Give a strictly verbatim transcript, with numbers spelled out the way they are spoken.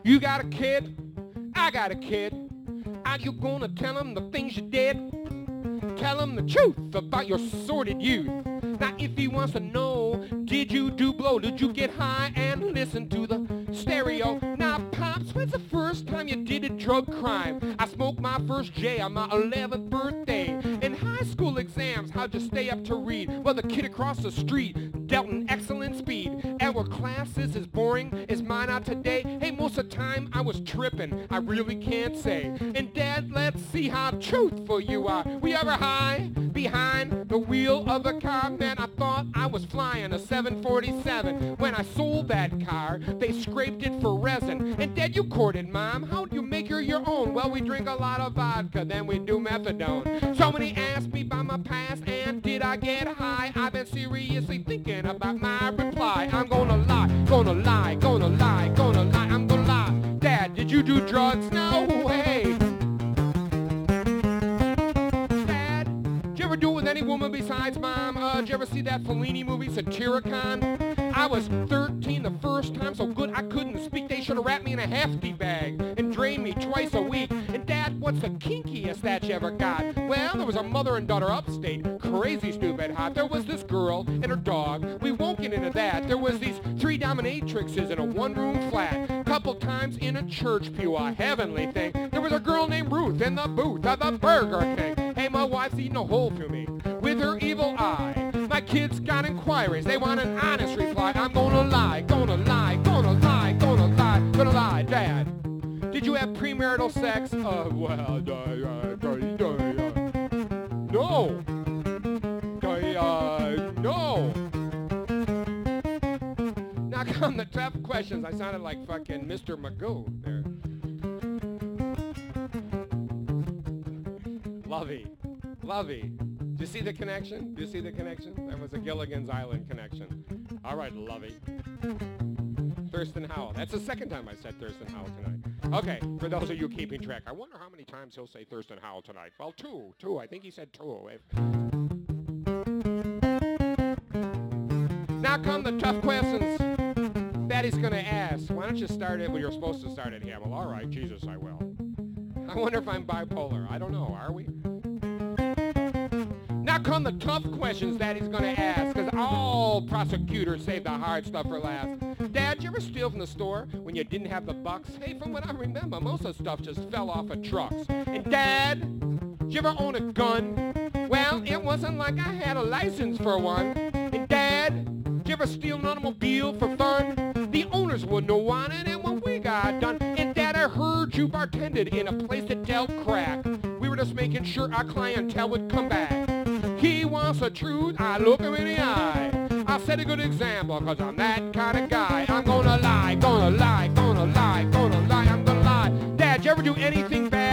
You got a kid, I got a kid. Are you gonna tell him the things you did? Tell him the truth about your sordid youth. Now if he wants to know, did you do blow? Did you get high and listen to the stereo? Now Pops, when's the first time you did a drug crime? I smoked my first J on my eleventh birthday. In high school exams, how'd you stay up to read? Well, the kid across the street dealt in excellent speed. And were classes as boring as mine are today? Hey, most of the time I was tripping, I really can't say. And Dad, let's see how truthful you are. We ever high behind the wheel of the car? Man, I thought I was flying a seven forty-seven. When I sold that car, they scraped it for resin. And Dad, you courted Mom. How'd you make her your own? Well, we drink a lot of vodka, then we do methadone. So many asked me about my past and did I get high? I've been seriously thinking about my reply. I'm gonna lie, gonna lie, gonna lie, gonna lie, I'm gonna lie. Dad, did you do drugs? No way. Dad, did you ever do it with any woman besides Mom? Uh, did you ever see that Fellini movie, Satyricon? I was thirteen the first time, so good I couldn't speak. They should have wrapped me in a hefty bag and drained me twice a week. And Dad, what's the kinkiest that you ever got? Well, there was a mother and daughter upstate, crazy stupid hot. There was this girl and her dog. We won't get into that. There was these three dominatrixes in a one-room flat. Couple times in a church pew, a heavenly thing. There was a girl named Ruth in the booth of the Burger King. Hey, my wife's eating a hole through me with her evil eye. My kids got inquiries, they want an honest reply. I'm gonna lie, gonna lie, gonna lie, gonna lie, gonna lie. Dad, did you have premarital sex? Uh, well, uh, uh, uh, uh, no. Uh, no. Now come the tough questions. I sounded like fucking Mister Magoo there. Lovey, Lovey. Do you see the connection? Do you see the connection? That was a Gilligan's Island connection. All right, Lovey. Thurston Howell. That's the second time I said Thurston Howell tonight. Okay, for those of you keeping track, I wonder how many times he'll say Thurston Howell tonight. Well, two. Two. I think he said two. Now come the tough questions that he's going to ask. Why don't you start it when you're supposed to start it, Hamill? All right, Jesus, I will. I wonder if I'm bipolar. I don't know. Are we? Now come the tough questions that he's going to ask, because all prosecutors save the hard stuff for last. Dad, you ever steal from the store when you didn't have the bucks? Hey, from what I remember, most of the stuff just fell off of trucks. And Dad, did you ever own a gun? Well, it wasn't like I had a license for one. And Dad, did you ever steal an automobile for fun? The owners wouldn't have wanted it when we got done. And Dad, I heard you bartended in a place that dealt crack. We were just making sure our clientele would come back. He wants the truth, I look him in the eye. I'll set a good example, cause I'm that kind of guy. I'm gonna lie, gonna lie, gonna lie, gonna lie, I'm gonna lie. Dad, did you ever do anything bad?